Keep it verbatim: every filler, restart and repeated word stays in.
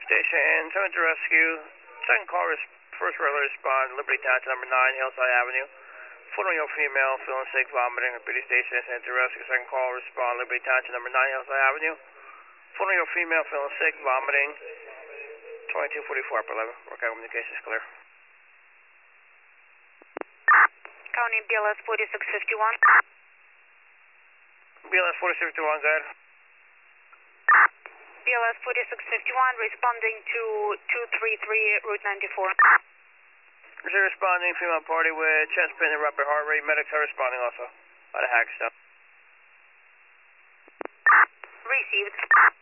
Station, seven to rescue. Second call, res first regular respond, Liberty Township number nine, Hillside Avenue. Following your female, feeling sick, vomiting, Liberty Station, seven to rescue. Second call, respond, Liberty Township number nine, Hillside Avenue. Following your female, feeling sick, vomiting, twenty-two forty-four, upper eleven. Workout communication is clear. County B L S forty-six fifty-one. B L S forty-six fifty-one, go ahead. B L S forty-six fifty-one, responding to two three three, Route ninety-four. Is responding, female party with chest pain and rapid heart rate. Medics are responding also. By the hack stuff. Received.